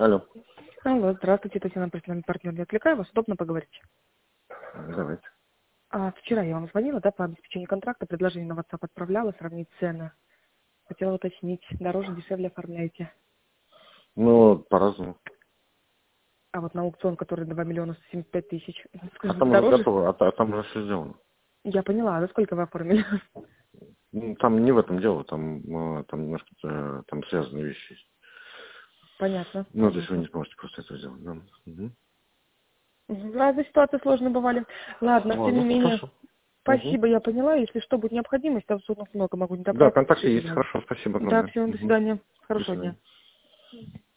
Алло. Алло, здравствуйте, Татьяна, профессиональный партнер. Не отвлекаю вас, удобно поговорить? Давайте. Вчера я вам звонила, да, по обеспечению контракта, предложение на WhatsApp отправляла, сравнить цены. Хотела уточнить, дороже, дешевле оформляете. Ну, по-разному. А вот на аукцион, который 2 миллиона 75 тысяч, А скажите, там уже дороже? готово, там уже все сделано. Я поняла, а за сколько вы оформили? Ну, там не в этом дело, там немножко там связанные вещи есть. Понятно, Ну, то есть вы понятно. не сможете просто это сделать. Да. Угу. Разные ситуации сложные бывали. Ладно, тем не Ладно, менее, хорошо. Угу. спасибо, я поняла. Если что, будет необходимость, там судно много могу не Да, добраться, контакты пишите есть, мне. хорошо, спасибо Да, огромное. всем до Угу. свидания. До Хорошего свидания. дня.